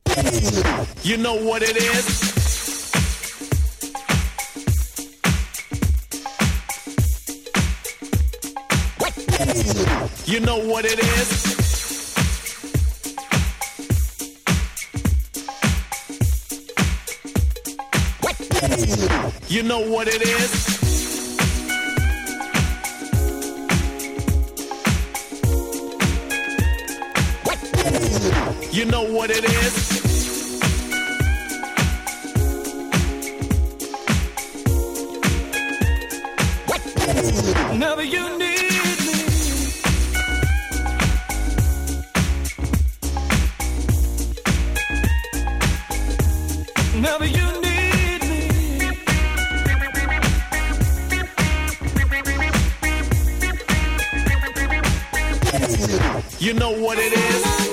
You know what it is? You know what it is? You know what it is? You know what it is? Never you need me. Never you need me. You know what it is?